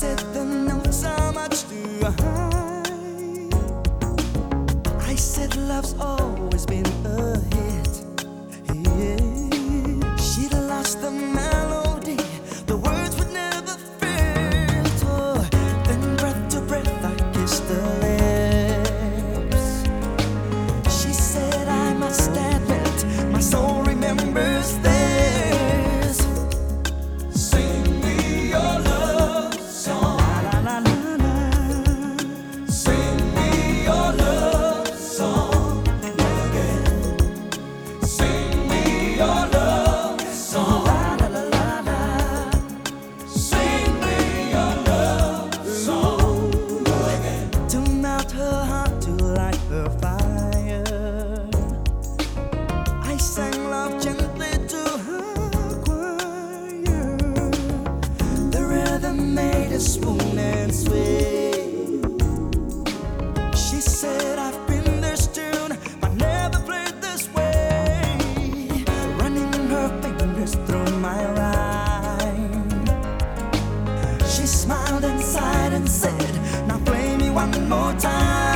said the notes are much too high. I said love's always been a hit. Yeah. She'd lost the melody, the words would never fit. Oh, then breath to breath I kissed her lips. She said I must admit my soul remembers this. Sing me your love song. La la la la. Sing me your love song again. Sing me your love song. La la la la la. Sing me your love song again. To melt her heart, to light her fire, I sang love gently to her choir. The rhythm made us swoon and sway. She said I've been this tune, but never played this way. Running her fingers through my rhyme, she smiled and sighed and said, now play me one more time.